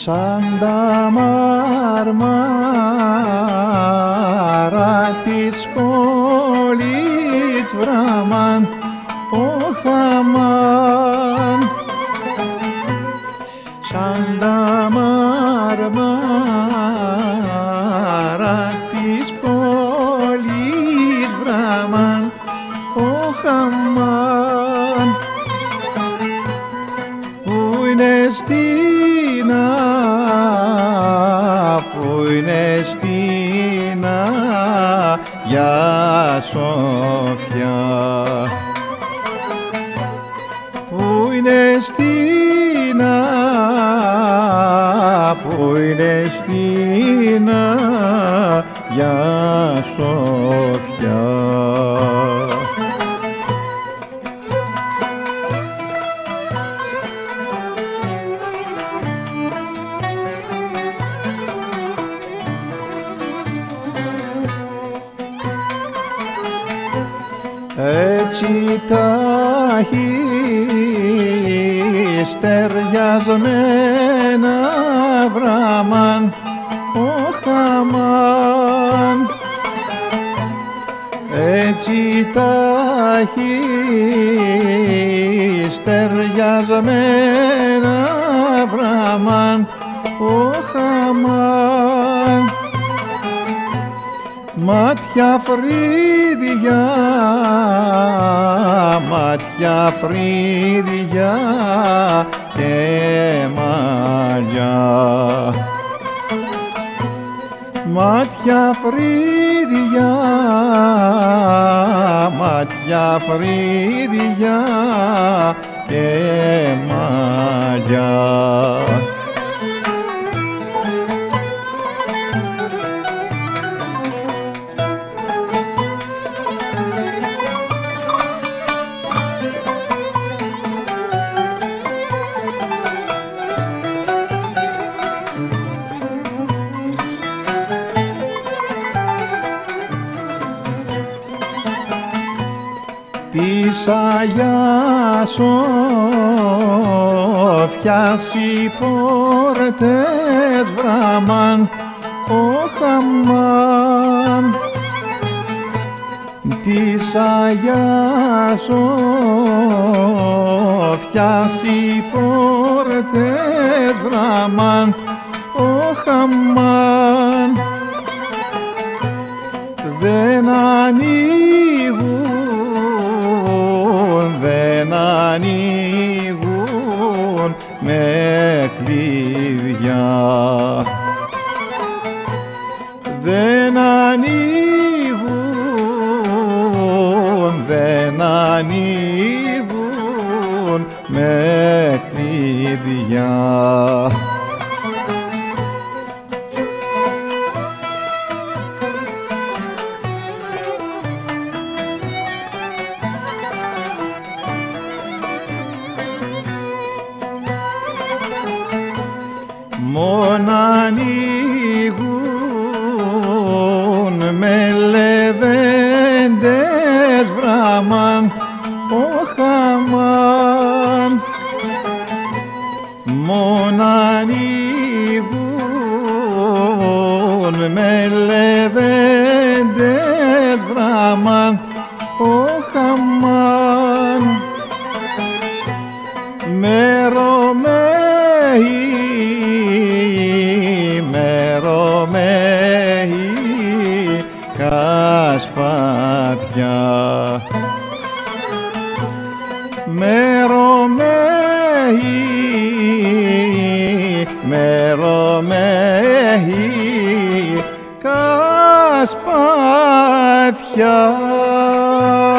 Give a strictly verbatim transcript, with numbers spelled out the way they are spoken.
σαν τα μάρμαρα της πόλης βραμάν ο χαμάν, σαν τα μάρμαρα της πόλης βραμάν ο χαμάν, που είναι στήνα, που είναι στήνα για Σοφιά, που είναι στήνα, που είναι στήνα για Σοφιά. Έτσι τα στεριασμένα βραμάν ο χαμάν, έτσι τα στεριασμένα βραμάν ο χαμάν, μάτια φρύδια, μάτια φρύδια και μαλλιά, μάτια φρύδια, μάτια φρύδια και μαλλιά. Της Αγιάς Σοφιάς οι πόρτες βραμάν ο χαμάν, της Αγιάς Σοφιάς οι πόρτες βραμάν ο χαμάν, δεν ανοίγουν, δεν ανοίγουν με κλειδιά, δεν ανοίγουν, δεν ανοίγουν με κλειδιά. Μον ανοίγουν με λεβέντες βραμάν ο χαμάν, μον ανοίγουν με λεβέντες βραμάν ο χαμάν, με Ρωμαίοι, με Ρωμαίοι κασπάτια, με Ρωμαίοι, με Ρωμαίοι κασπάτια.